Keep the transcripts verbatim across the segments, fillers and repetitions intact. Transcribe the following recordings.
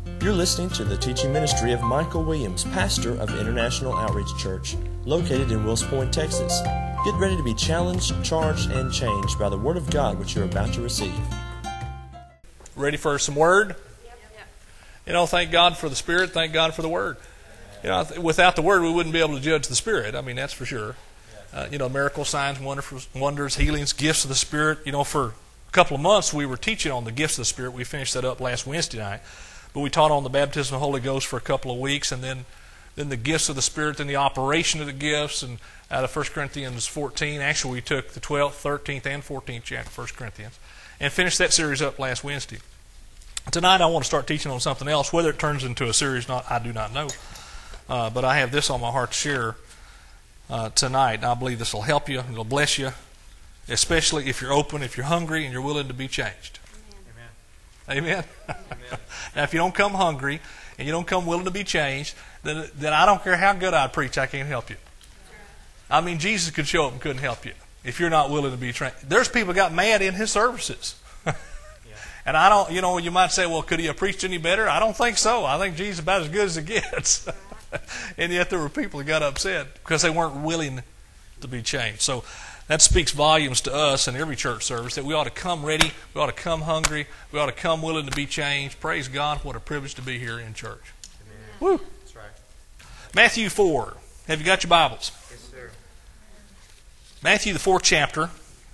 You're listening to the teaching ministry of Michael Williams, pastor of International Outreach Church, located in Wills Point, Texas. Get ready to be challenged, charged, and changed by the Word of God which you're about to receive. Ready for some Word? Yep. Yep. You know, thank God for the Spirit, thank God for the Word. You know, without the Word, we wouldn't be able to judge the Spirit. I mean, that's for sure. Uh, you know, miracles, signs, wonders, wonders, healings, gifts of the Spirit. You know, for a couple of months, we were teaching on the gifts of the Spirit. We finished that up last Wednesday night. But we taught on the baptism of the Holy Ghost for a couple of weeks, and then, then the gifts of the Spirit, then the operation of the gifts, and out of First Corinthians fourteen. Actually, we took the twelfth, thirteenth, and fourteenth chapter of First Corinthians, and finished that series up last Wednesday. Tonight, I want to start teaching on something else. Whether it turns into a series or not, I do not know. Uh, but I have this on my heart to share uh, tonight, and I believe this will help you, and it'll bless you, especially if you're open, if you're hungry, and you're willing to be changed. Amen. Amen. Now, if you don't come hungry and you don't come willing to be changed, then, then I don't care how good I preach, I can't help you. I mean, Jesus could show up and couldn't help you if you're not willing to be trained. There's people who got mad in His services. Yeah. And I don't, you know, you might say, well, could He have preached any better? I don't think so. I think Jesus is about as good as it gets. And yet there were people who got upset because they weren't willing to be changed. So that speaks volumes to us in every church service that we ought to come ready, we ought to come hungry, we ought to come willing to be changed. Praise God, what a privilege to be here in church. Amen. Woo. That's right. Matthew four. Have you got your Bibles? Yes, sir. Matthew, the fourth chapter.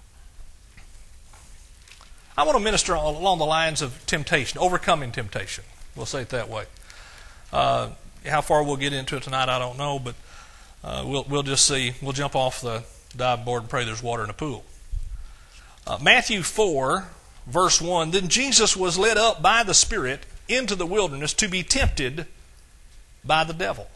I want to minister along the lines of temptation, overcoming temptation. We'll say it that way. Uh, how far we'll get into it tonight, I don't know, but uh, we'll we'll just see. We'll jump off the dive board and pray there's water in the pool. Uh, Matthew four, verse one, Then Jesus was led up by the Spirit into the wilderness to be tempted by the devil.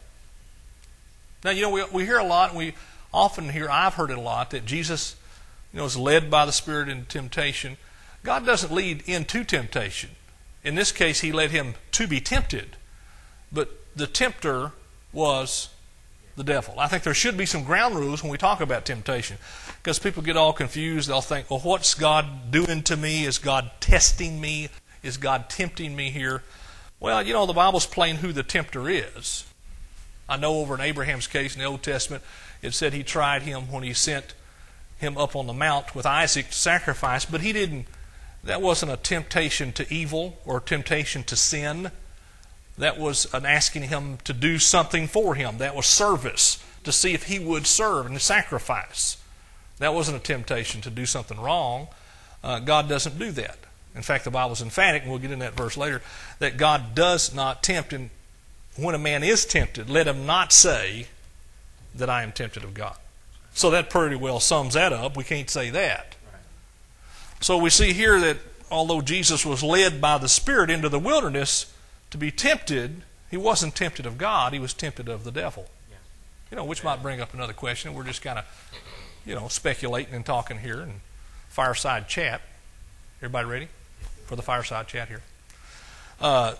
Now, you know, we, we hear a lot, and we often hear, I've heard it a lot, that Jesus, you know, is led by the Spirit in temptation. God doesn't lead into temptation. In this case, He led him to be tempted. But the tempter was the devil. I think there should be some ground rules when we talk about temptation, because people get all confused. They'll think, well, what's God doing to me? Is God testing me? Is God tempting me here? Well, you know, the Bible's plain who the tempter is. I know over in Abraham's case in the Old Testament, it said He tried him when He sent him up on the mount with Isaac to sacrifice, but He didn't, that wasn't a temptation to evil or temptation to sin. That was an asking him to do something for him. That was service, to see if he would serve and sacrifice. That wasn't a temptation to do something wrong. Uh, God doesn't do that. In fact, the Bible is emphatic, and we'll get into that verse later, that God does not tempt. And when a man is tempted, let him not say that I am tempted of God. So that pretty well sums that up. We can't say that. So we see here that although Jesus was led by the Spirit into the wilderness to be tempted, He wasn't tempted of God, He was tempted of the devil. Yeah. You know, which might bring up another question. We're just kind of, you know, speculating and talking here and fireside chat. Everybody ready for the fireside chat here? Uh,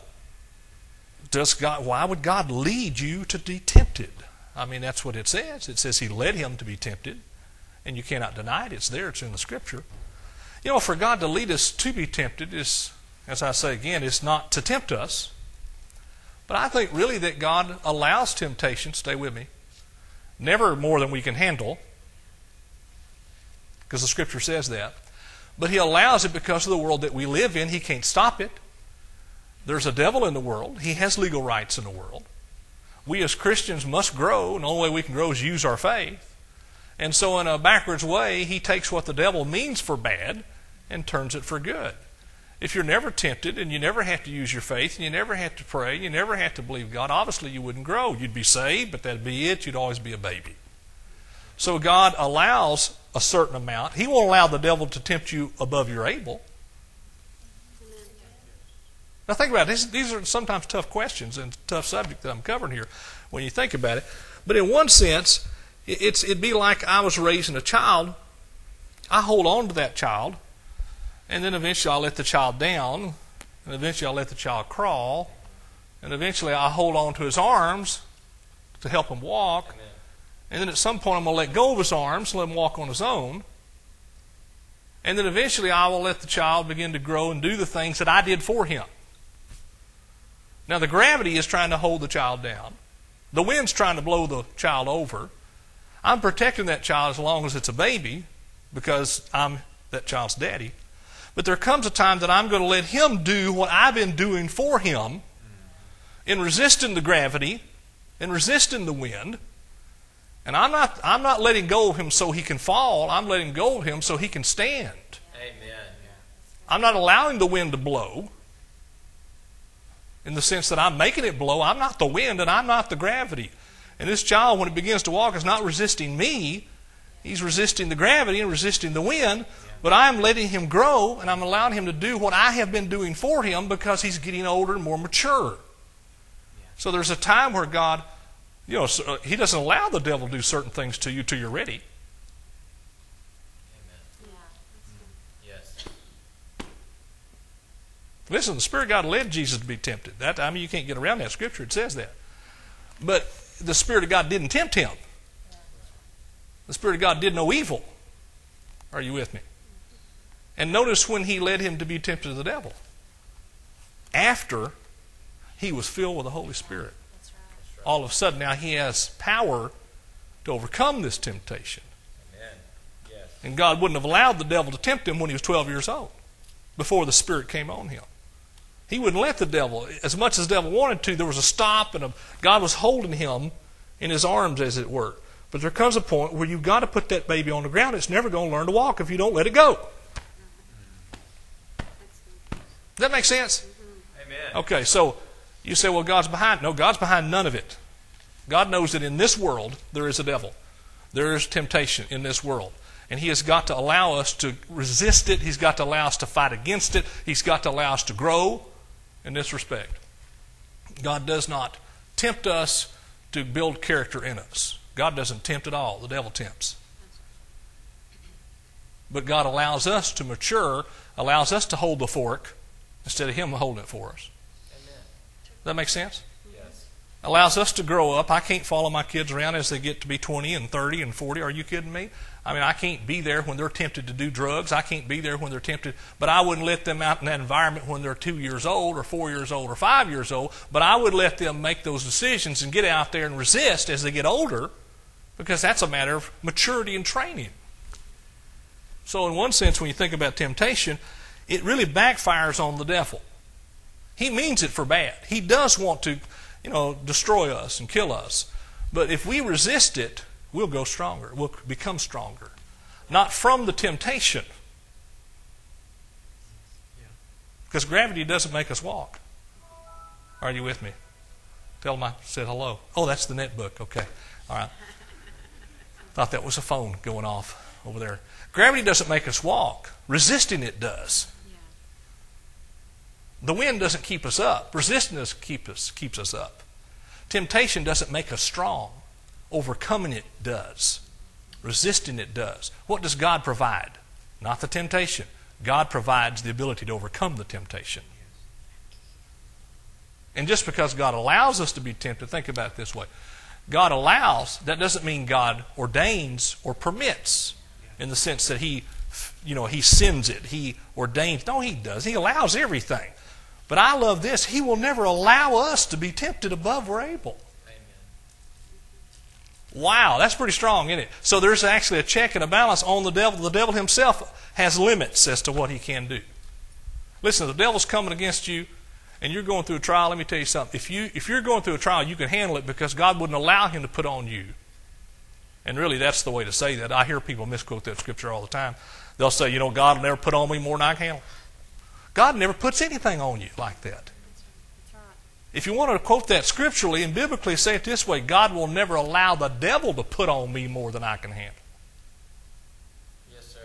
does God? Why would God lead you to be tempted? I mean, that's what it says. It says He led him to be tempted, and you cannot deny it. It's there. It's in the Scripture. You know, for God to lead us to be tempted is, as I say again, is not to tempt us. But I think really that God allows temptation, stay with me, never more than we can handle, because the Scripture says that. But He allows it because of the world that we live in. He can't stop it. There's a devil in the world. He has legal rights in the world. We as Christians must grow, and the only way we can grow is use our faith. And so in a backwards way, He takes what the devil means for bad and turns it for good. If you're never tempted and you never have to use your faith and you never have to pray, you never have to believe God, obviously you wouldn't grow. You'd be saved, but that'd be it. You'd always be a baby. So God allows a certain amount. He won't allow the devil to tempt you above your able. Now think about it. These, these are sometimes tough questions and tough subject that I'm covering here when you think about it. But in one sense, it's, it'd be like I was raising a child. I hold on to that child, and then eventually I'll let the child down, and eventually I'll let the child crawl, and eventually I'll hold on to his arms to help him walk. Amen. And then at some point I'm going to let go of his arms and let him walk on his own. And then eventually I will let the child begin to grow and do the things that I did for him. Now the gravity is trying to hold the child down. The wind's trying to blow the child over. I'm protecting that child as long as it's a baby because I'm that child's daddy. But there comes a time that I'm going to let him do what I've been doing for him in resisting the gravity, in resisting the wind. And I'm not, I'm not letting go of him so he can fall. I'm letting go of him so he can stand. Amen. I'm not allowing the wind to blow in the sense that I'm making it blow. I'm not the wind and I'm not the gravity. And this child, when it begins to walk, is not resisting me. He's resisting the gravity and resisting the wind. But I'm letting him grow and I'm allowing him to do what I have been doing for him because he's getting older and more mature. So there's a time where God, you know, he doesn't allow the devil to do certain things to you till you're ready. Amen. Yes. Listen, the Spirit of God led Jesus to be tempted. That, I mean, you can't get around that. Scripture, it says that. But the Spirit of God didn't tempt him. The Spirit of God did no evil. Are you with me? And notice when he led him to be tempted of the devil. After he was filled with the Holy Spirit. All of a sudden now he has power to overcome this temptation. Amen. Yes. And God wouldn't have allowed the devil to tempt him when he was twelve years old, before the Spirit came on him. He wouldn't let the devil, as much as the devil wanted to, there was a stop and a, God was holding him in his arms, as it were. But there comes a point where you've got to put that baby on the ground. It's never going to learn to walk if you don't let it go. Does that make sense? Amen. Okay, so you say, well, God's behind. No, God's behind none of it. God knows that in this world there is a devil. There is temptation in this world. And He has got to allow us to resist it. He's got to allow us to fight against it. He's got to allow us to grow in this respect. God does not tempt us to build character in us. God doesn't tempt at all. The devil tempts. But God allows us to mature, allows us to hold the fork instead of Him holding it for us. Amen. Does that make sense? Yes. Allows us to grow up. I can't follow my kids around as they get to be twenty and thirty and forty. Are you kidding me? I mean, I can't be there when they're tempted to do drugs. I can't be there when they're tempted. But I wouldn't let them out in that environment when they're two years old or four years old or five years old. But I would let them make those decisions and get out there and resist as they get older, because that's a matter of maturity and training. So in one sense, when you think about temptation, it really backfires on the devil. He means it for bad. He does want to, you know, destroy us and kill us. But if we resist it, we'll go stronger. We'll become stronger. Not from the temptation. Because gravity doesn't make us walk. Are you with me? Tell them I said hello. Oh, that's the netbook. Okay. All right. Thought that was a phone going off over there. Gravity doesn't make us walk. Resisting it does. The wind doesn't keep us up. Resisting us keep us keeps us up. Temptation doesn't make us strong. Overcoming it does. Resisting it does. What does God provide? Not the temptation. God provides the ability to overcome the temptation. And just because God allows us to be tempted, think about it this way. God allows, that doesn't mean God ordains or permits in the sense that He, you know, He sends it. He ordains. No, He does. He allows everything. But I love this. He will never allow us to be tempted above we're able. Amen. Wow, that's pretty strong, isn't it? So there's actually a check and a balance on the devil. The devil himself has limits as to what he can do. Listen, if the devil's coming against you and you're going through a trial, let me tell you something. If, you, if you're going through a trial, you can handle it because God wouldn't allow him to put on you. And really, that's the way to say that. I hear people misquote that scripture all the time. They'll say, you know, God will never put on me more than I can handle. God never puts anything on you like that. If you want to quote that scripturally and biblically, say it this way: God will never allow the devil to put on me more than I can handle. Yes, sir.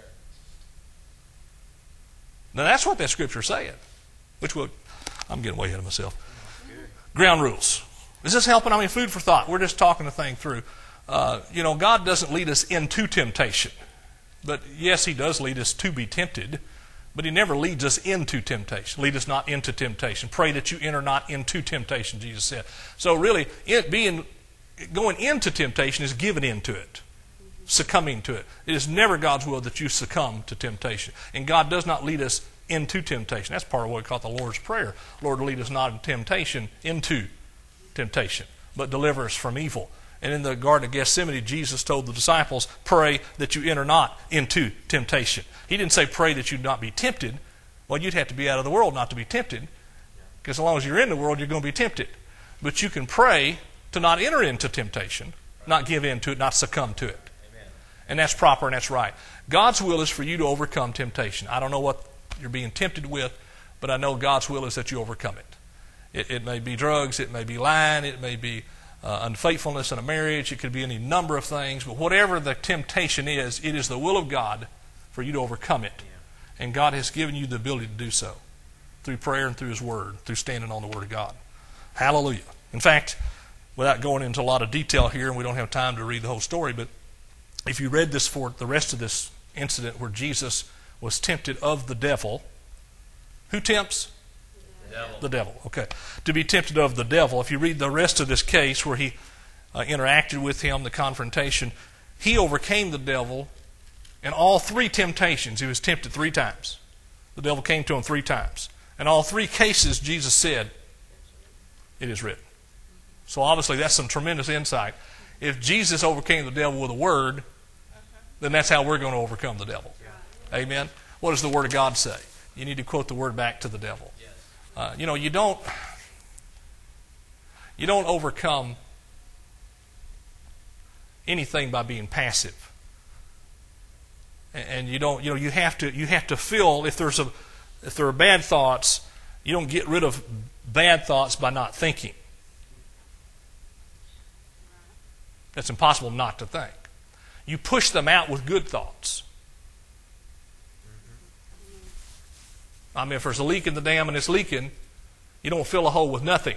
Now that's what that scripture is saying. Which will, I'm getting way ahead of myself. Ground rules. Is this helping? I mean, food for thought. We're just talking the thing through. Uh, you know, God doesn't lead us into temptation. But yes, He does lead us to be tempted. But He never leads us into temptation. Lead us not into temptation. Pray that you enter not into temptation, Jesus said. So really, it being going into temptation is giving into it, succumbing to it. It is never God's will that you succumb to temptation. And God does not lead us into temptation. That's part of what we call the Lord's Prayer. Lord, lead us not in temptation, into temptation, but deliver us from evil. And in the Garden of Gethsemane, Jesus told the disciples, pray that you enter not into temptation. He didn't say pray that you not be tempted. Well, you'd have to be out of the world not to be tempted, because as long as you're in the world, you're going to be tempted. But you can pray to not enter into temptation, not give in to it, not succumb to it. Amen. And that's proper and that's right. God's will is for you to overcome temptation. I don't know what you're being tempted with, but I know God's will is that you overcome it. It, it may be drugs, it may be lying, it may be uh, unfaithfulness in a marriage, it could be any number of things, but whatever the temptation is, it is the will of God for you to overcome it. And God has given you the ability to do so through prayer and through His Word, through standing on the Word of God. Hallelujah. In fact, without going into a lot of detail here, and we don't have time to read the whole story, but if you read this for the rest of this incident where Jesus was tempted of the devil, who tempts? The devil. The devil, okay. To be tempted of the devil. If you read the rest of this case where he uh, interacted with him, the confrontation, he overcame the devil in all three temptations. He was tempted three times. The devil came to him three times. In all three cases, Jesus said, it is written. So obviously that's some tremendous insight. If Jesus overcame the devil with a word, then that's how we're going to overcome the devil. Amen? What does the Word of God say? You need to quote the Word back to the devil. Yes. Uh, you know, you don't you don't overcome anything by being passive. And, and you don't, you know, you have to you have to feel if there's a if there are bad thoughts, you don't get rid of bad thoughts by not thinking. It's impossible not to think. You push them out with good thoughts. I mean, if there's a leak in the dam and it's leaking, you don't fill a hole with nothing.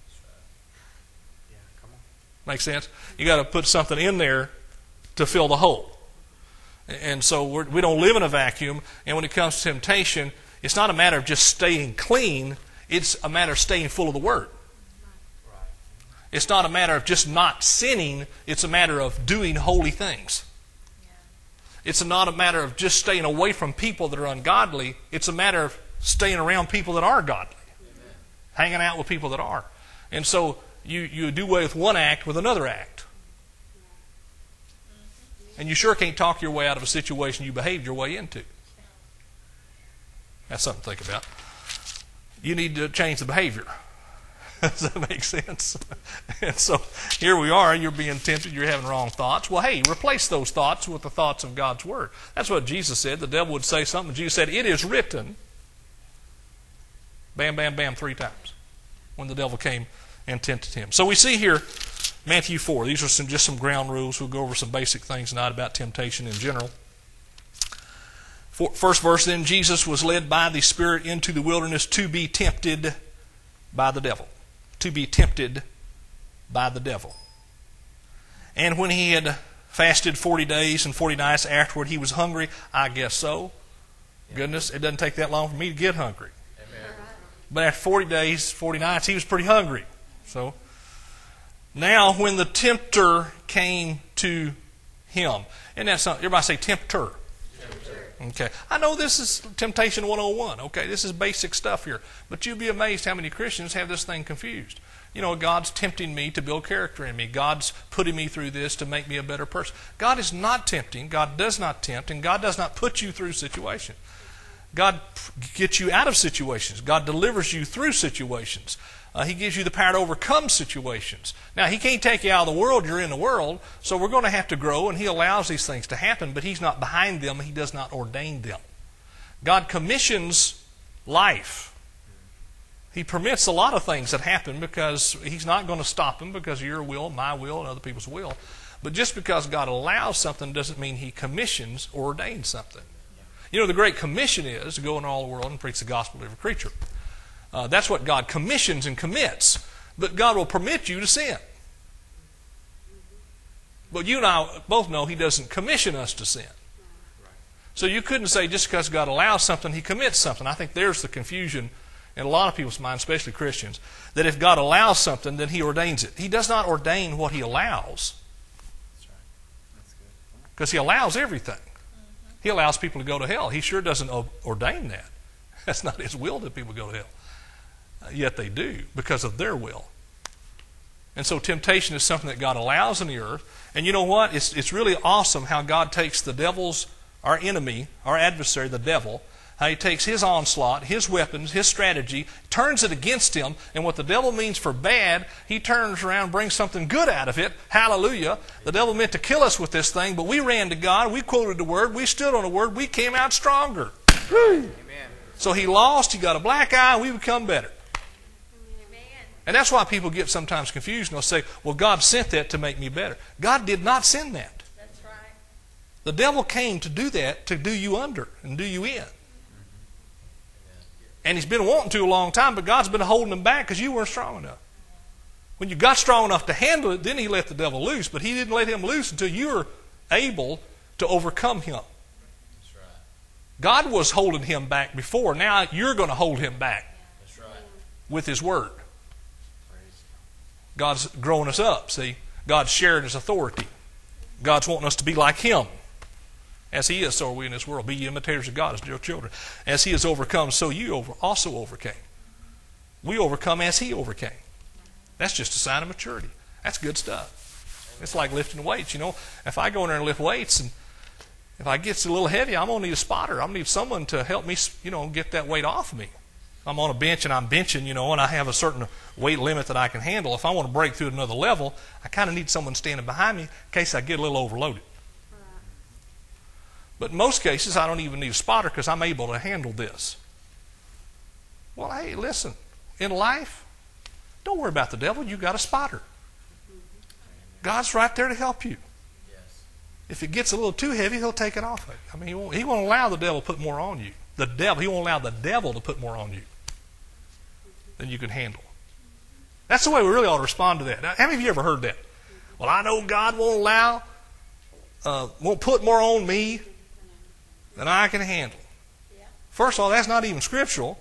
Yeah, come on. Make sense? You got to put something in there to fill the hole. And so we're, we don't live in a vacuum. And when it comes to temptation, it's not a matter of just staying clean. It's a matter of staying full of the Word. Right. It's not a matter of just not sinning. It's a matter of doing holy things. It's not a matter of just staying away from people that are ungodly. It's a matter of staying around people that are godly. Amen. Hanging out with people that are. And so you, you do away with one act with another act. And you sure can't talk your way out of a situation you behaved your way into. That's something to think about. You need to change the behavior. Does that make sense? And so here we are. You're being tempted. You're having wrong thoughts. Well, hey, replace those thoughts with the thoughts of God's Word. That's what Jesus said. The devil would say something. Jesus said, it is written. Bam, bam, bam, three times when the devil came and tempted him. So we see here Matthew four. These are some just some ground rules. We'll go over some basic things tonight about temptation in general. First verse, then Jesus was led by the Spirit into the wilderness to be tempted by the devil. To be tempted by the devil. And when he had fasted forty days and forty nights afterward, he was hungry. I guess so. Yeah. Goodness, it doesn't take that long for me to get hungry. Amen. But after forty days, forty nights, he was pretty hungry. So now when the tempter came to him, and that's not, everybody say tempter. Okay. I know this is Temptation one oh one. Okay, this is basic stuff here. But you'd be amazed how many Christians have this thing confused. You know, God's tempting me to build character in me. God's putting me through this to make me a better person. God is not tempting. God does not tempt. And God does not put you through situations. God gets you out of situations. God delivers you through situations. Uh, he gives you the power to overcome situations. Now, He can't take you out of the world. You're in the world. So we're going to have to grow, and He allows these things to happen, but He's not behind them. He does not ordain them. God commissions life. He permits a lot of things that happen because He's not going to stop them because of your will, my will, and other people's will. But just because God allows something doesn't mean He commissions or ordains something. You know, the Great Commission is to go into all the world and preach the gospel to every creature. Uh, that's what God commissions and commits. But God will permit you to sin. But you and I both know He doesn't commission us to sin. So you couldn't say just because God allows something, He commits something. I think there's the confusion in a lot of people's minds, especially Christians, that if God allows something, then He ordains it. He does not ordain what He allows. That's right. That's good. Because He allows everything. He allows people to go to hell. He sure doesn't ordain that. That's not His will that people go to hell. Uh, yet they do because of their will. And so temptation is something that God allows in the earth. And you know what? It's, it's really awesome how God takes the devil's, our enemy, our adversary, the devil, how He takes his onslaught, his weapons, his strategy, turns it against him, and what the devil means for bad, He turns around and brings something good out of it. Hallelujah. The devil meant to kill us with this thing, but we ran to God, we quoted the Word, we stood on the Word, we came out stronger. Amen. So he lost, he got a black eye, and we become better. Amen. And that's why people get sometimes confused, and they'll say, well, God sent that to make me better. God did not send that. That's right. The devil came to do that, to do you under and do you in. And he's been wanting to a long time, but God's been holding him back because you weren't strong enough. When you got strong enough to handle it, then He let the devil loose. But He didn't let him loose until you were able to overcome him. That's right. God was holding him back before. Now you're going to hold him back. That's right. With His Word. Praise God's growing us up, see. God's sharing His authority. God's wanting us to be like Him. As He is, so are we in this world. Be ye imitators of God as dear children. As He has overcome, so you over, also overcame. We overcome as He overcame. That's just a sign of maturity. That's good stuff. It's like lifting weights. You know, if I go in there and lift weights, and if I get a little heavy, I'm going to need a spotter. I'm going to need someone to help me, you know, get that weight off of me. I'm on a bench and I'm benching, you know, and I have a certain weight limit that I can handle. If I want to break through another level, I kind of need someone standing behind me in case I get a little overloaded. But in most cases, I don't even need a spotter because I'm able to handle this. Well, hey, listen. In life, don't worry about the devil. You got a spotter. God's right there to help you. Yes. If it gets a little too heavy, He'll take it off of you. I mean, He won't, he won't allow the devil to put more on you. The devil, He won't allow the devil to put more on you than you can handle. That's the way we really ought to respond to that. Now, how many of you ever heard that? Well, I know God won't allow, uh, won't put more on me than I can handle. Yeah. First of all, that's not even scriptural.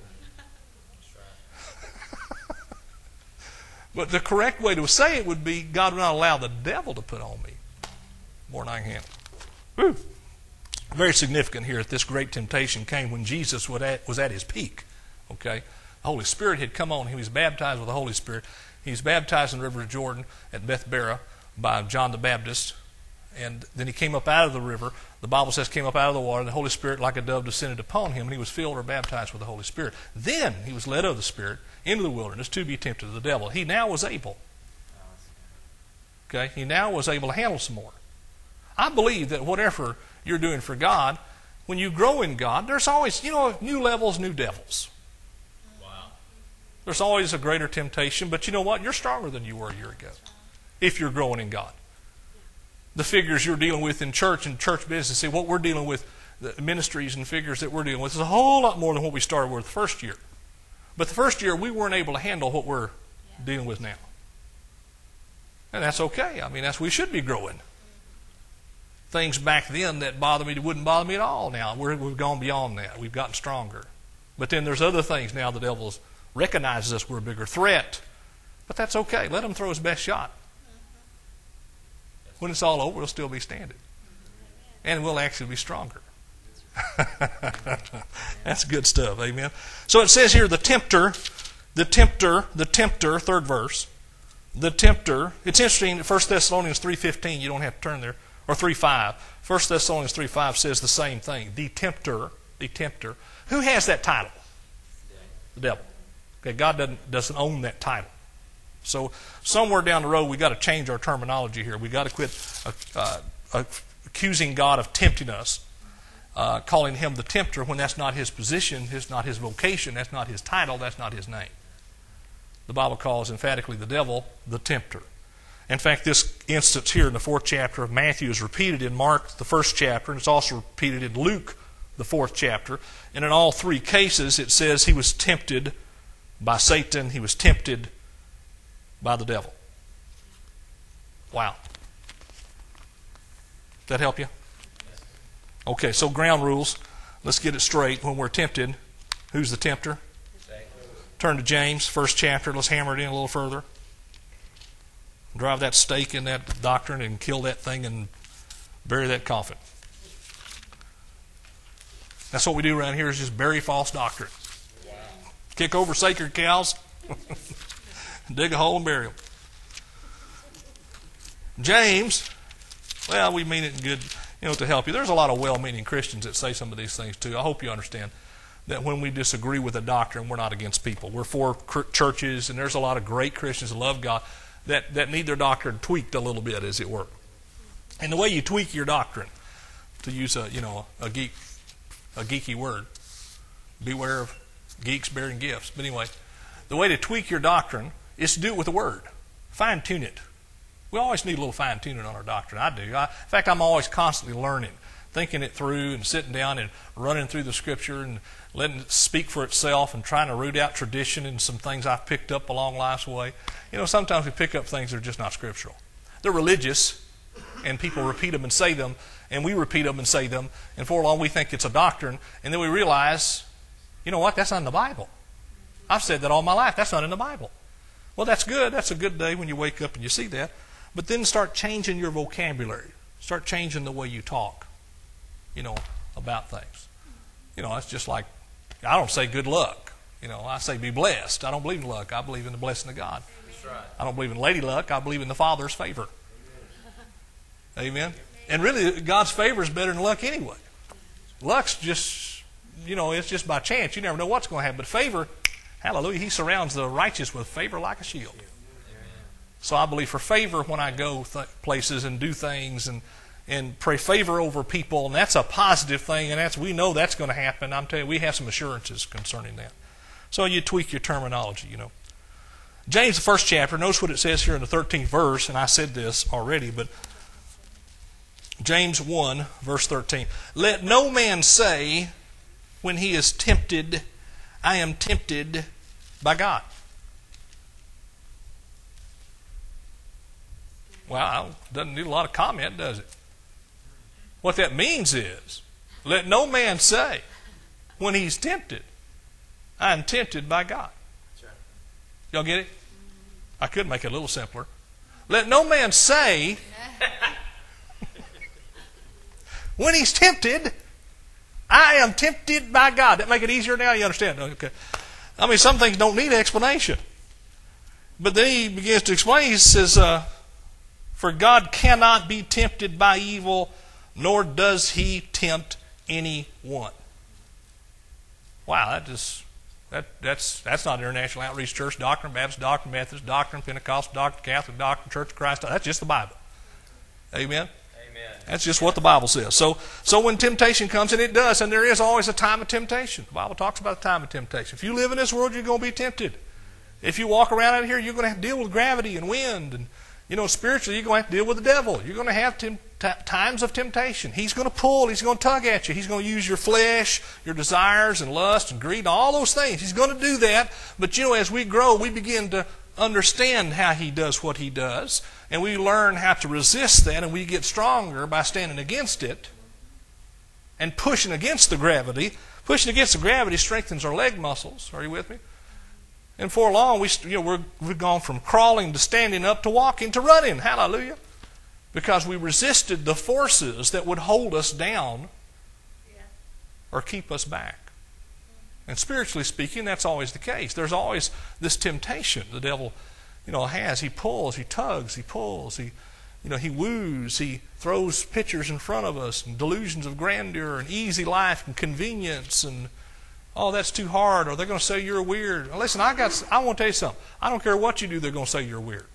But the correct way to say it would be, God will not allow the devil to put on me more than I can handle. Woo. Very significant here that this great temptation came when Jesus was at, was at His peak. Okay, the Holy Spirit had come on. He was baptized with the Holy Spirit. He was baptized in the river of Jordan at Bethbara by John the Baptist. And then He came up out of the river. The Bible says came up out of the water. And the Holy Spirit like a dove descended upon Him. And He was filled or baptized with the Holy Spirit. Then He was led of the Spirit into the wilderness to be tempted of the devil. He now was able. Okay, He now was able to handle some more. I believe that whatever you're doing for God, when you grow in God, there's always, you know, new levels, new devils. Wow. There's always a greater temptation. But you know what? You're stronger than you were a year ago if you're growing in God. The figures you're dealing with in church and church business, see, what we're dealing with, the ministries and figures that we're dealing with, is a whole lot more than what we started with the first year. But the first year, we weren't able to handle what we're dealing with now. And that's okay. I mean, that's we should be growing. Things back then that bothered me wouldn't bother me at all now. We're, we've gone beyond that. We've gotten stronger. But then there's other things now the devil recognizes us we're a bigger threat. But that's okay. Let him throw his best shot. When it's all over, we'll still be standing. And we'll actually be stronger. That's good stuff, amen. So it says here, the tempter, the tempter, the tempter, third verse. The tempter, it's interesting, First Thessalonians three fifteen, you don't have to turn there, or three five. First Thessalonians three five says the same thing. The tempter, the tempter. Who has that title? The devil. Okay, God doesn't, doesn't own that title. So somewhere down the road, we've got to change our terminology here. We've got to quit uh, uh, accusing God of tempting us, uh, calling Him the tempter when that's not His position, that's not His vocation, that's not His title, that's not His name. The Bible calls emphatically the devil the tempter. In fact, this instance here in the fourth chapter of Matthew is repeated in Mark, the first chapter, and it's also repeated in Luke, the fourth chapter. And in all three cases, it says he was tempted by Satan, he was tempted by the devil. Wow. Does that help you? Okay, so ground rules. Let's get it straight. When we're tempted, who's the tempter? Turn to James, first chapter. Let's hammer it in a little further. Drive that stake in that doctrine and kill that thing and bury that coffin. That's what we do around here, is just bury false doctrine. Kick over sacred cows. Dig a hole and bury them. James, well, we mean it in good, you know, to help you. There's a lot of well-meaning Christians that say some of these things too. I hope you understand that when we disagree with a doctrine, we're not against people. We're for churches, and there's a lot of great Christians that love God that, that need their doctrine tweaked a little bit, as it were. And the way you tweak your doctrine, to use a you know a geek a geeky word, beware of geeks bearing gifts. But anyway, the way to tweak your doctrine is to do it with the Word. Fine tune it. We always need a little fine tuning on our doctrine. I do. I, in fact, I'm always constantly learning, thinking it through, and sitting down and running through the Scripture and letting it speak for itself, and trying to root out tradition and some things I've picked up along life's way. You know, sometimes we pick up things that are just not scriptural. They're religious, and people repeat them and say them, and we repeat them and say them, and for long we think it's a doctrine, and then we realize, you know what, that's not in the Bible. I've said that all my life. That's not in the Bible. Well, that's good. That's a good day when you wake up and you see that. But then start changing your vocabulary. Start changing the way you talk, you know, about things. You know, it's just like, I don't say good luck. You know, I say be blessed. I don't believe in luck. I believe in the blessing of God. That's right. I don't believe in lady luck. I believe in the Father's favor. Amen. And really, God's favor is better than luck anyway. Luck's just, you know, it's just by chance. You never know what's going to happen. But favor, hallelujah, He surrounds the righteous with favor like a shield. So I believe for favor when I go th- places and do things and and pray favor over people, and that's a positive thing, and that's we know that's going to happen. I'm telling you, we have some assurances concerning that. So you tweak your terminology, you know. James, the first chapter, notice what it says here in the thirteenth verse, and I said this already, but James one, verse thirteen. Let no man say when he is tempted, I am tempted by God. Well, it doesn't need a lot of comment, does it? What that means is, let no man say when he's tempted, I am tempted by God. Y'all get it? I could make it a little simpler. Let no man say when he's tempted, I am tempted by God. That make it easier now? You understand? Okay. I mean, some things don't need explanation. But then he begins to explain. He says, uh, for God cannot be tempted by evil, nor does He tempt anyone. Wow, that just that that's that's not International Outreach Church doctrine, Baptist doctrine, Methodist doctrine, Pentecostal doctrine, Catholic doctrine, Church of Christ. That's just the Bible. Amen. Amen. That's just what the Bible says. So, so when temptation comes, and it does, and there is always a time of temptation. The Bible talks about the time of temptation. If you live in this world, you're going to be tempted. If you walk around out here, you're going to have to deal with gravity and wind, and you know, spiritually, you're going to have to deal with the devil. You're going to have tem- t- times of temptation. He's going to pull. He's going to tug at you. He's going to use your flesh, your desires, and lust, and greed, and all those things. He's going to do that. But, you know, as we grow, we begin to understand how He does what He does. And we learn how to resist that, and we get stronger by standing against it and pushing against the gravity. Pushing against the gravity strengthens our leg muscles. Are you with me? And for long, we, you know, we're, we've gone from crawling to standing up to walking to running. Hallelujah. Because we resisted the forces that would hold us down or keep us back. And spiritually speaking, that's always the case. There's always this temptation the devil, you know, has. He pulls, he tugs, he pulls, he, you know, he woos, he throws pictures in front of us and delusions of grandeur and easy life and convenience and oh, that's too hard, or they're going to say you're weird. Now, listen, I got. I want to tell you something. I don't care what you do, they're going to say you're weird.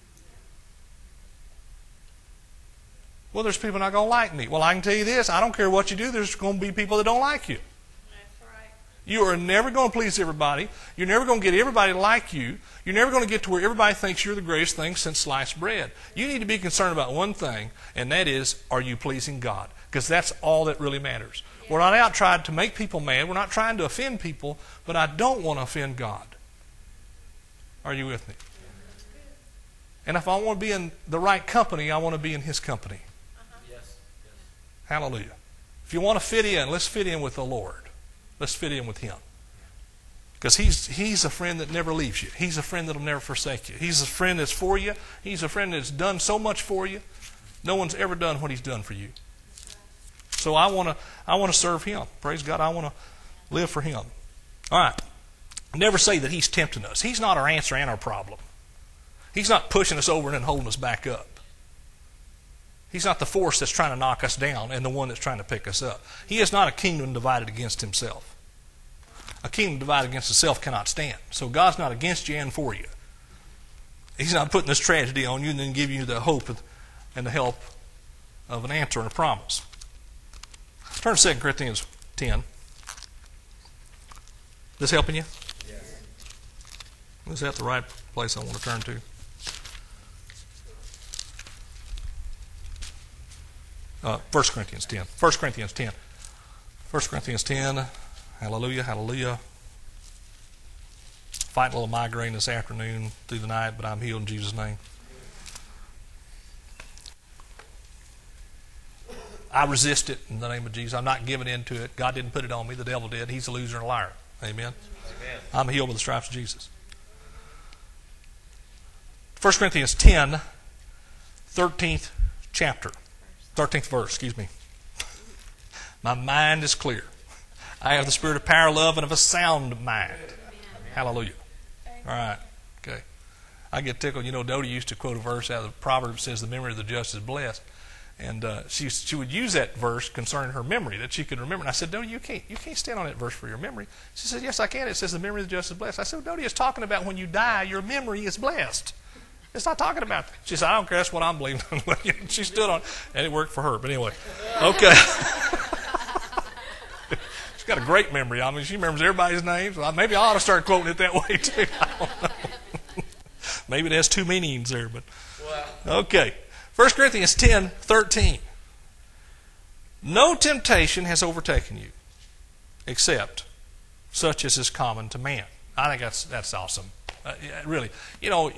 Well, there's people not going to like me. Well, I can tell you this. I don't care what you do, there's going to be people that don't like you. That's right. You are never going to please everybody. You're never going to get everybody to like you. You're never going to get to where everybody thinks you're the greatest thing since sliced bread. You need to be concerned about one thing, and that is, are you pleasing God? Because that's all that really matters. We're not out trying to make people mad. We're not trying to offend people, but I don't want to offend God. Are you with me? And if I want to be in the right company, I want to be in His company. Uh-huh. Yes. Yes. Hallelujah. If you want to fit in, let's fit in with the Lord. Let's fit in with Him. Because he's, he's a friend that never leaves you. He's a friend that will never forsake you. He's a friend that's for you. He's a friend that's done so much for you. No one's ever done what He's done for you. So I want to I want to serve Him. Praise God. I want to live for Him. All right. never say that he's tempting us. He's not our answer and our problem. He's not pushing us over and then holding us back up. He's not the force that's trying to knock us down and the one that's trying to pick us up. He is not a kingdom divided against himself. A kingdom divided against itself cannot stand. So God's not against you and for you. He's not putting this tragedy on you and then giving you the hope and the help of an answer and a promise. Turn to Second Corinthians ten. This helping you? Yes. Is that the right place I want to turn to? Uh, First Corinthians ten. First Corinthians ten. First Corinthians ten. Hallelujah, hallelujah. Fighting a little migraine this afternoon through the night, but I'm healed in Jesus' name. I resist it in the name of Jesus. I'm not giving in to it. God didn't put it on me. The devil did. He's a loser and a liar. Amen? Amen. I'm healed with the stripes of Jesus. First Corinthians ten, thirteenth chapter. thirteenth verse, excuse me. My mind is clear. I have the spirit of power, love, and of a sound mind. Hallelujah. All right. Okay. I get tickled. You know, Dodie used to quote a verse out of the Proverbs that says, the memory of the just is blessed. And uh, she she would use that verse concerning her memory, that she could remember. And I said, Dodie, you can't, you can't stand on that verse for your memory. She said, yes, I can. It says the memory of the just is blessed. I said, well, Dodie, it's talking about when you die, your memory is blessed. It's not talking about that. She said, I don't care. That's what I'm believing. She stood on it, and it worked for her. But anyway, okay. She's got a great memory. I mean, she remembers everybody's names. Well, maybe I ought to start quoting it that way, too. I don't know. Maybe it has two meanings there. But okay. First Corinthians ten, thirteen. No temptation has overtaken you, except such as is common to man. I think that's that's awesome. Uh, yeah, really. You know,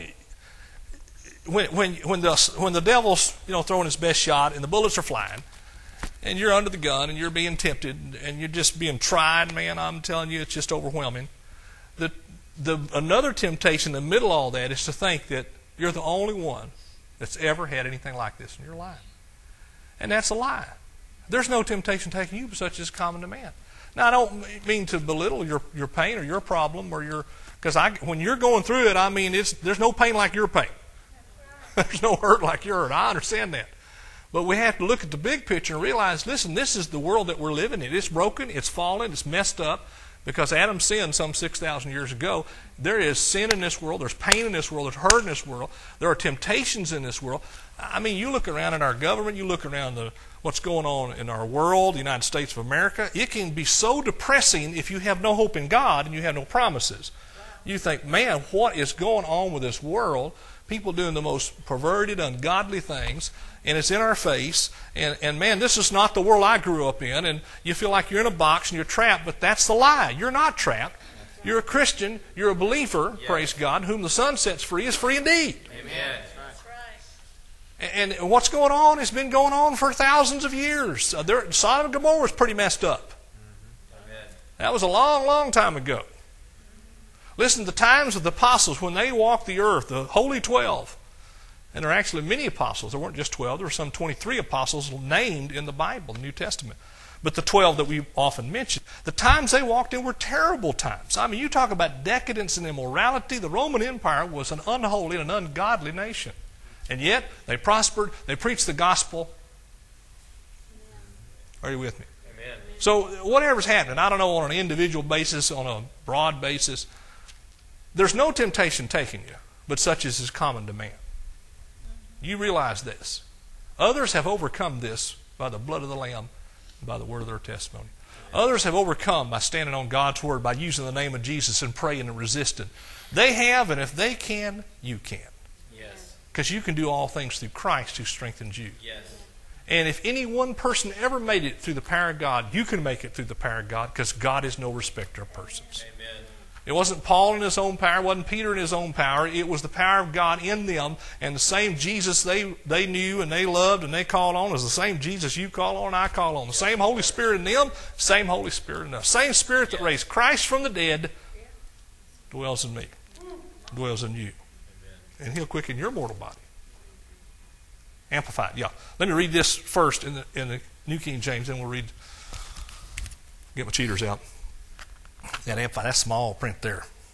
when when when the when the devil's you know throwing his best shot and the bullets are flying, and you're under the gun and you're being tempted and you're just being tried, man, I'm telling you, it's just overwhelming. The the another temptation in the middle of all that is to think that you're the only one that's ever had anything like this in your life, and that's a lie. There's no temptation taking you such as common to man. Now, I don't mean to belittle your your pain or your problem or your because I when you're going through it, I mean it's there's no pain like your pain. There's no hurt like your hurt. I understand that. But we have to look at the big picture and realize, listen, this is the world that we're living in. It's broken, it's fallen, it's messed up because Adam sinned some six thousand years ago. There is sin in this world. There's pain in this world. There's hurt in this world. There are temptations in this world. I mean, you look around in our government, you look around the what's going on in our world, the United States of America. It can be so depressing if you have no hope in God and you have no promises. You think, man, what is going on with this world? People doing the most perverted, ungodly things, and it's in our face. And, and man, this is not the world I grew up in. And you feel like you're in a box and you're trapped, but that's the lie. You're not trapped. You're a Christian. You're a believer, yes. Praise God. Whom the Son sets free is free indeed. Amen. And, and what's going on has been going on for thousands of years. Uh, there, Sodom and Gomorrah was pretty messed up. Mm-hmm. Amen. That was a long, long time ago. Listen, the times of the apostles, when they walked the earth, the Holy Twelve, and there are actually many apostles. There weren't just twelve. There were some twenty-three apostles named in the Bible, the New Testament. But the twelve that we often mention, the times they walked in were terrible times. I mean, you talk about decadence and immorality. The Roman Empire was an unholy and an ungodly nation. And yet, they prospered. They preached the gospel. Are you with me? Amen. So, whatever's happening, I don't know, on an individual basis, on a broad basis, there's no temptation taking you, but such as is common to man. You realize this. Others have overcome this by the blood of the Lamb and by the word of their testimony. Others have overcome by standing on God's word, by using the name of Jesus and praying and resisting. They have, and if they can, you can. Yes. Because you can do all things through Christ who strengthens you. Yes. And if any one person ever made it through the power of God, you can make it through the power of God, because God is no respecter of persons. Amen. It wasn't Paul in his own power. It wasn't Peter in his own power. It was the power of God in them. And the same Jesus they, they knew and they loved and they called on is the same Jesus you call on and I call on. The same Holy Spirit in them, same Holy Spirit in us. Same Spirit that raised Christ from the dead dwells in me, dwells in you. And He'll quicken your mortal body. Amplified, yeah. Let me read this first in the, in the New King James, then we'll read, get my cheaters out. That amplified, that's small print there.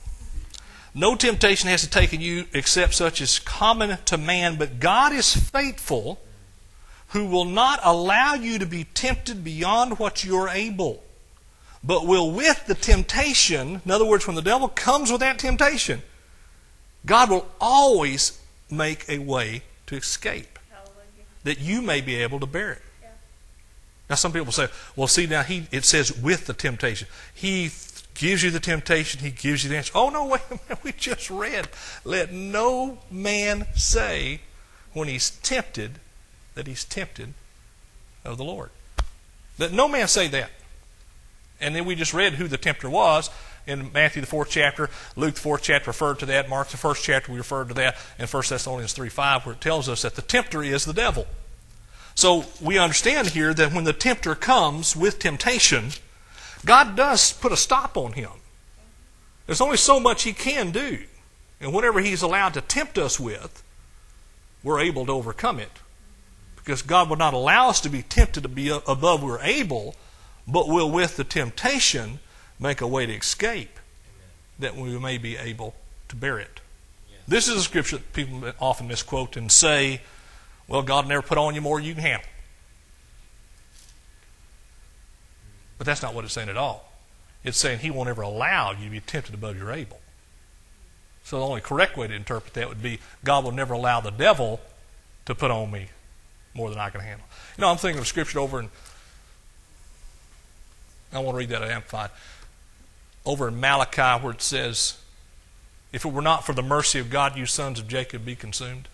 No temptation has taken you except such as common to man, but God is faithful, who will not allow you to be tempted beyond what you are able, but will with the temptation, in other words, when the devil comes with that temptation, God will always make a way to escape, that you may be able to bear it. Yeah. Now some people say, well, see, now he it says with the temptation. He gives you the temptation, he gives you the answer. Oh, no, wait a minute, we just read, let no man say when he's tempted that he's tempted of the Lord. Let no man say that. And then we just read who the tempter was in Matthew the fourth chapter. Luke the fourth chapter referred to that. Mark the first chapter we referred to that. And First Thessalonians three five, where it tells us that the tempter is the devil. So we understand here that when the tempter comes with temptation, God does put a stop on him. There's only so much he can do. And whatever he's allowed to tempt us with, we're able to overcome it. Because God will not allow us to be tempted to be above we're able, but will with the temptation make a way to escape, that we may be able to bear it. Yes. This is a scripture that people often misquote and say, well, God never put on you more than you can handle. But that's not what it's saying at all. It's saying he won't ever allow you to be tempted above you're able. So the only correct way to interpret that would be, God will never allow the devil to put on me more than I can handle. You know, I'm thinking of scripture over in, I want to read that Amplified, over in Malachi where it says, if it were not for the mercy of God, you sons of Jacob be consumed.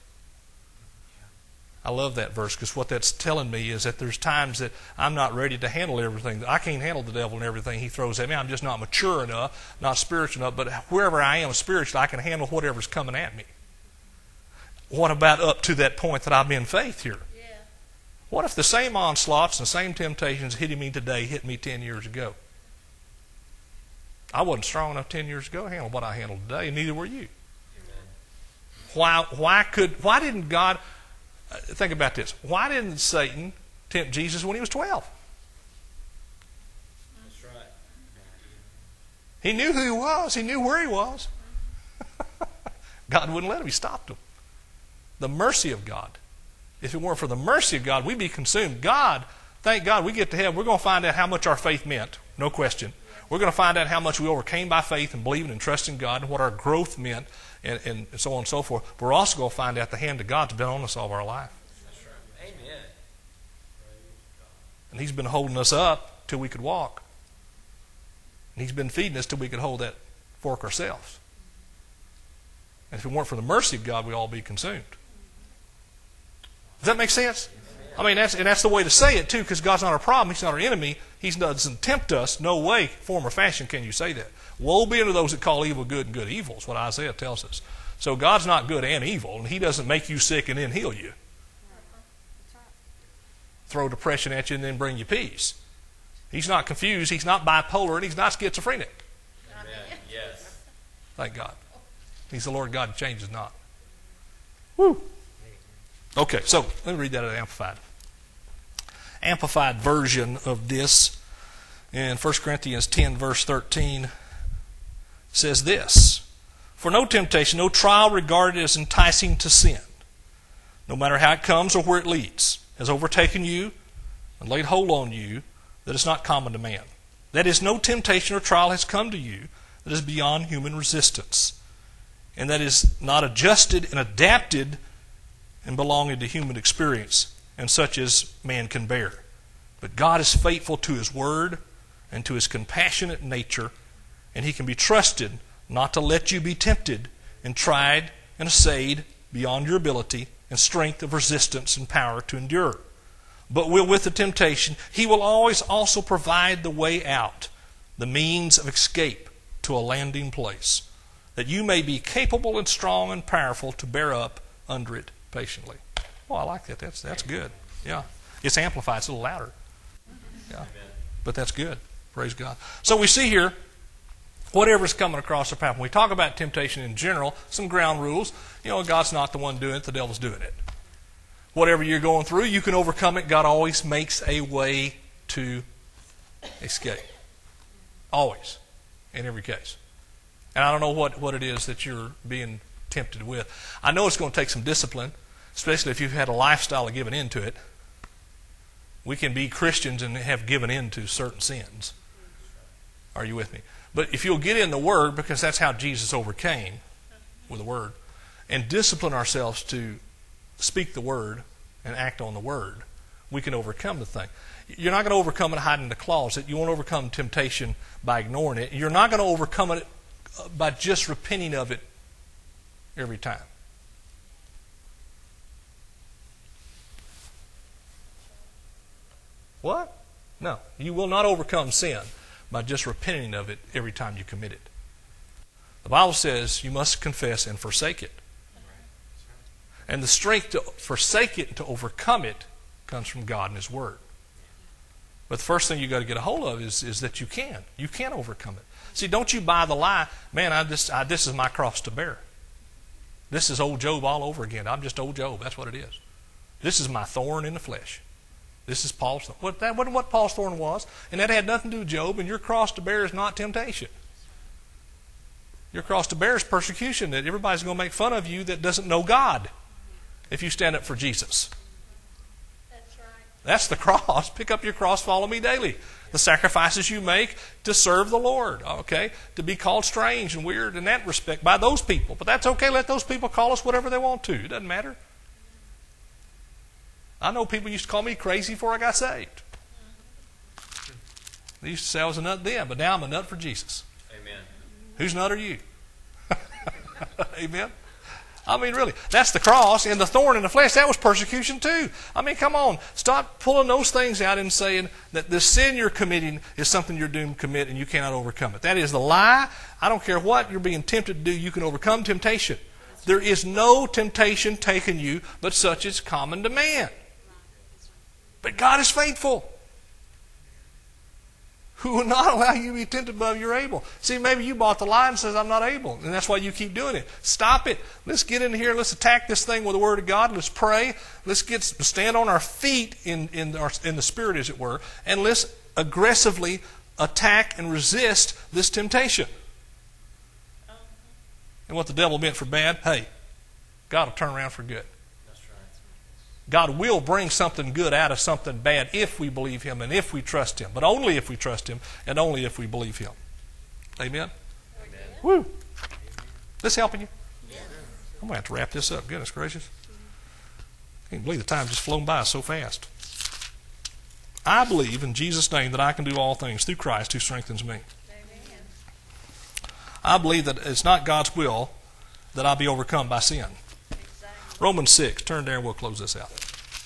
I love that verse, because what that's telling me is that there's times that I'm not ready to handle everything. I can't handle the devil and everything he throws at me. I'm just not mature enough, not spiritual enough, but wherever I am spiritually, I can handle whatever's coming at me. What about up to that point that I'm in faith here? What if the same onslaughts and the same temptations hitting me today hit me ten years ago? I wasn't strong enough ten years ago to handle what I handle today, and neither were you. Amen. Why, why, could, why didn't God... Uh, think about this. Why didn't Satan tempt Jesus when he was twelve? That's right. He knew who he was. He knew where he was. God wouldn't let him. He stopped him. The mercy of God. If it weren't for the mercy of God, we'd be consumed. God, thank God, we get to heaven. We're going to find out how much our faith meant. No question. We're going to find out how much we overcame by faith and believing and trusting God, and what our growth meant, and, and so on and so forth. But we're also going to find out the hand of God's been on us all of our life. That's right. Amen. And he's been holding us up till we could walk. And he's been feeding us till we could hold that fork ourselves. And if it weren't for the mercy of God, we'd all be consumed. Does that make sense? I mean, that's, and that's the way to say it, too, because God's not our problem. He's not our enemy. He doesn't tempt us. No way, form or fashion can you say that. Woe be unto those that call evil good and good evil, is what Isaiah tells us. So God's not good and evil, and he doesn't make you sick and then heal you. Throw depression at you and then bring you peace. He's not confused. He's not bipolar, and he's not schizophrenic. Amen. Yes. Thank God. He's the Lord God who changes not. Woo. Okay, so let me read that at Amplified. Amplified version of this in First Corinthians ten, verse thirteen says this: for no temptation, no trial regarded as enticing to sin, no matter how it comes or where it leads, has overtaken you and laid hold on you, that is not common to man. That is, no temptation or trial has come to you that is beyond human resistance, and that is not adjusted and adapted and belonging to human experience, and such as man can bear. But God is faithful to his word and to his compassionate nature, and he can be trusted not to let you be tempted and tried and assayed beyond your ability and strength of resistance and power to endure. But will, with the temptation, he will always also provide the way out, the means of escape to a landing place, that you may be capable and strong and powerful to bear up under it patiently. Oh, I like that. That's that's good. Yeah. It's amplified. It's a little louder. Yeah. But that's good. Praise God. So we see here, whatever's coming across our path. When we talk about temptation in general, some ground rules. You know, God's not the one doing it. The devil's doing it. Whatever you're going through, you can overcome it. God always makes a way to escape. Always. In every case. And I don't know what, what it is that you're being tempted with. I know it's going to take some discipline, especially if you've had a lifestyle of giving in to it. We can be Christians and have given in to certain sins. Are you with me? But if you'll get in the Word, because that's how Jesus overcame, with the Word, and discipline ourselves to speak the Word and act on the Word, we can overcome the thing. You're not going to overcome it hiding in the closet. You won't overcome temptation by ignoring it. You're not going to overcome it by just repenting of it every time. What? No. You will not overcome sin by just repenting of it every time you commit it. The Bible says you must confess and forsake it. And the strength to forsake it and to overcome it comes from God and His Word. But the first thing you've got to get a hold of is, is that you can. You can overcome it. See, don't you buy the lie, man, I just, I, this is my cross to bear. This is old Job all over again. I'm just old Job. That's what it is. This is my thorn in the flesh. This is Paul's thorn. What, that wasn't what Paul's thorn was. And that had nothing to do with Job. And your cross to bear is not temptation. Your cross to bear is persecution. That everybody's going to make fun of you that doesn't know God if you stand up for Jesus. That's right. That's the cross. Pick up your cross, follow me daily. The sacrifices you make to serve the Lord, okay? To be called strange and weird in that respect by those people. But that's okay. Let those people call us whatever they want to. It doesn't matter. I know people used to call me crazy before I got saved. They used to say I was a nut then, but now I'm a nut for Jesus. Amen. Whose nut are you? Amen. I mean, really, that's the cross, and the thorn in the flesh, that was persecution too. I mean, come on. Stop pulling those things out and saying that the sin you're committing is something you're doomed to commit and you cannot overcome it. That is the lie. I don't care what you're being tempted to do, you can overcome temptation. There is no temptation taken you but such as common to man. But God is faithful, who will not allow you to be tempted above you're able. See, maybe you bought the lie and says, I'm not able. And that's why you keep doing it. Stop it. Let's get in here. Let's attack this thing with the Word of God. Let's pray. Let's get stand on our feet in, in, our, in the Spirit, as it were. And let's aggressively attack and resist this temptation. And what the devil meant for bad, hey, God will turn around for good. God will bring something good out of something bad if we believe Him and if we trust Him. But only if we trust Him and only if we believe Him. Amen? Amen. Woo! This helping you? Yeah. I'm going to have to wrap this up. Goodness gracious. I can't believe the time just flown by so fast. I believe in Jesus' name that I can do all things through Christ who strengthens me. Amen. I believe that it's not God's will that I be overcome by sin. Romans six. Turn there and we'll close this out.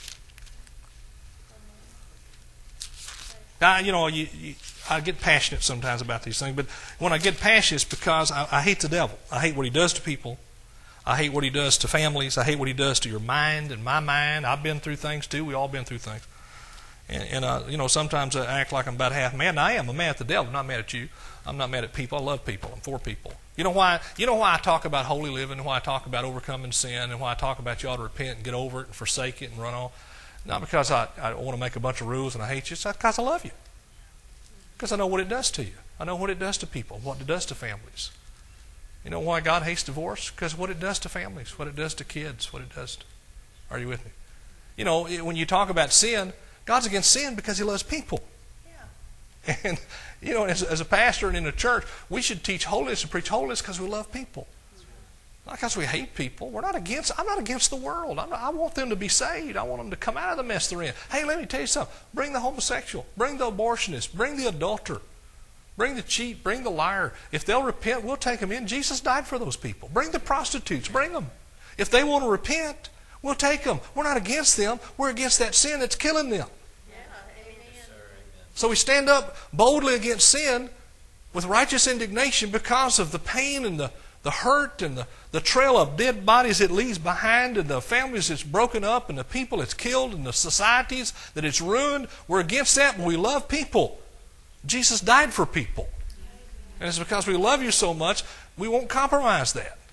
I, you know, you, you, I get passionate sometimes about these things, but when I get passionate, it's because I, I hate the devil. I hate what he does to people. I hate what he does to families. I hate what he does to your mind and my mind. I've been through things too. We've all been through things. And, and uh, you know, sometimes I act like I'm about half mad. And I am. I'm mad at the devil. I'm not mad at you. I'm not mad at people. I love people. I'm for people. You know why? You know why I talk about holy living, why I talk about overcoming sin, and why I talk about you ought to repent and get over it and forsake it and run on? Not because I, I want to make a bunch of rules and I hate you. It's because I love you. Because I know what it does to you. I know what it does to people, what it does to families. You know why God hates divorce? Because what it does to families, what it does to kids, what it does to... Are you with me? You know, when you talk about sin, God's against sin because He loves people. Yeah. And, you know, as, as a pastor and in a church, we should teach holiness and preach holiness because we love people. Not because we hate people. We're not against, I'm not against the world. I'm not, I want them to be saved. I want them to come out of the mess they're in. Hey, let me tell you something. Bring the homosexual. Bring the abortionist. Bring the adulterer. Bring the cheat. Bring the liar. If they'll repent, we'll take them in. Jesus died for those people. Bring the prostitutes. Bring them. If they want to repent, we'll take them. We're not against them. We're against that sin that's killing them. Yeah, amen. So we stand up boldly against sin with righteous indignation because of the pain and the, the hurt and the, the trail of dead bodies it leaves behind and the families it's broken up and the people it's killed and the societies that it's ruined. We're against that, but we love people. Jesus died for people. And it's because we love you so much, we won't compromise that.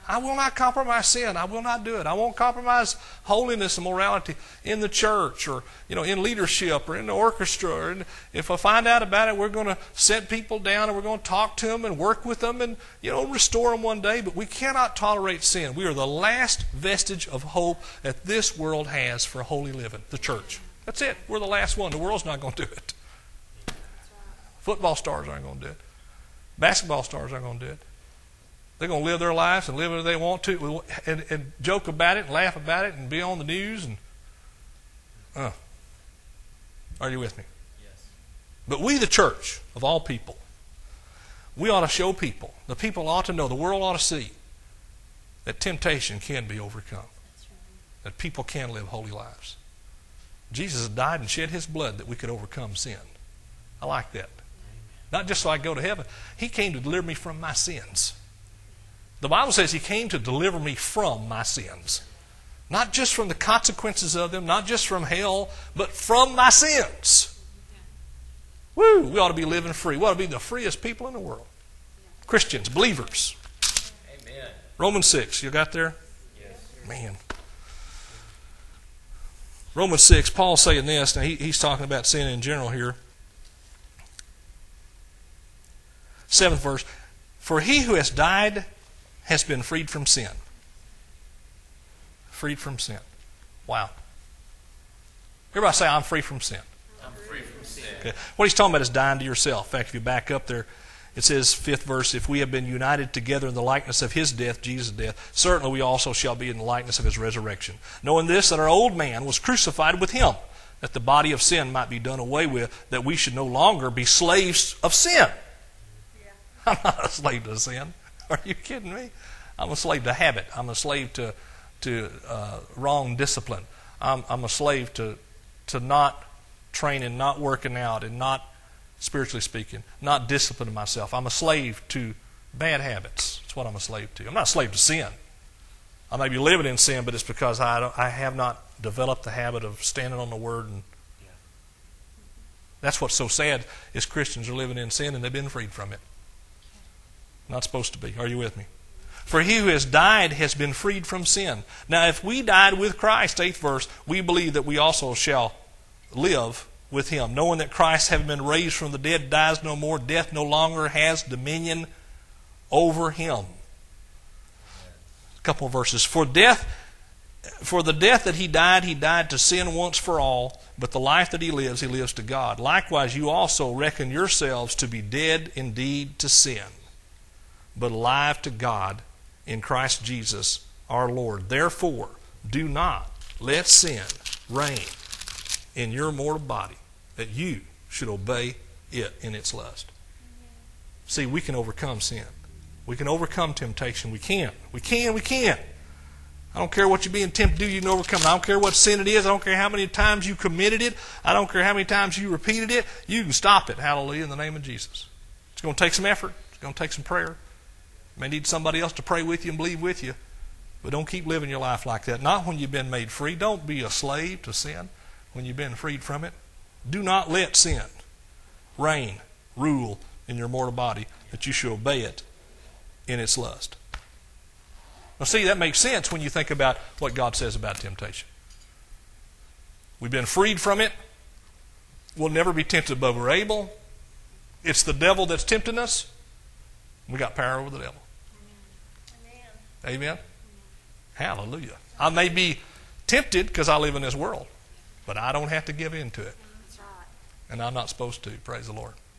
I will not compromise sin. I will not do it. I won't compromise holiness and morality in the church or, you know, in leadership or in the orchestra. Or in, if I find out about it, we're going to set people down and we're going to talk to them and work with them and, you know, restore them one day. But we cannot tolerate sin. We are the last vestige of hope that this world has for holy living, the church. That's it. We're the last one. The world's not going to do it. Football stars aren't going to do it. Basketball stars aren't going to do it. They're going to live their lives and live as they want to and, and joke about it and laugh about it and be on the news. And uh, Are you with me? Yes. But we, the church of all people, we ought to show people, the people ought to know, the world ought to see that temptation can be overcome. That's right. That people can live holy lives. Jesus died and shed His blood that we could overcome sin. I like that. Not just so I go to heaven. He came to deliver me from my sins. The Bible says He came to deliver me from my sins. Not just from the consequences of them, not just from hell, but from my sins. Woo! We ought to be living free. We ought to be the freest people in the world. Christians, believers. Amen. Romans six, you got there? Yes. Man. Romans six, Paul's saying this. Now he, he's talking about sin in general here. Seventh verse. For he who has died has been freed from sin. Freed from sin. Wow. Everybody say, I'm free from sin. I'm free from sin. Okay. What he's talking about is dying to yourself. In fact, if you back up there, it says, fifth verse, if we have been united together in the likeness of His death, Jesus' death, certainly we also shall be in the likeness of His resurrection. Knowing this, that our old man was crucified with Him, that the body of sin might be done away with, that we should no longer be slaves of sin. I'm not a slave to sin. Are you kidding me? I'm a slave to habit. I'm a slave to to uh, wrong discipline. I'm, I'm a slave to to not training, not working out, and not, spiritually speaking, not disciplining myself. I'm a slave to bad habits. That's what I'm a slave to. I'm not a slave to sin. I may be living in sin, but it's because I don't, I have not developed the habit of standing on the Word. And that's what's so sad is Christians are living in sin and they've been freed from it. Not supposed to be. Are you with me? For he who has died has been freed from sin. Now, if we died with Christ, eighth verse, we believe that we also shall live with Him, knowing that Christ, having been raised from the dead, dies no more. Death no longer has dominion over Him. A couple of verses. For death, for the death that He died, He died to sin once for all. But the life that He lives, He lives to God. Likewise, you also reckon yourselves to be dead indeed to sin, but alive to God in Christ Jesus our Lord. Therefore, do not let sin reign in your mortal body, that you should obey it in its lust. See, we can overcome sin. We can overcome temptation. We can. We can. We can. I don't care what you're being tempted to do, you can overcome it. I don't care what sin it is. I don't care how many times you committed it. I don't care how many times you repeated it. You can stop it. Hallelujah, in the name of Jesus. It's going to take some effort. It's going to take some prayer. You may need somebody else to pray with you and believe with you. But don't keep living your life like that. Not when you've been made free. Don't be a slave to sin when you've been freed from it. Do not let sin reign, rule in your mortal body, that you should obey it in its lust. Now see, that makes sense when you think about what God says about temptation. We've been freed from it. We'll never be tempted above we're able. It's the devil that's tempting us. We got power over the devil. Amen. Amen? Hallelujah. I may be tempted because I live in this world, but I don't have to give in to it. That's right. And I'm not supposed to. Praise the Lord.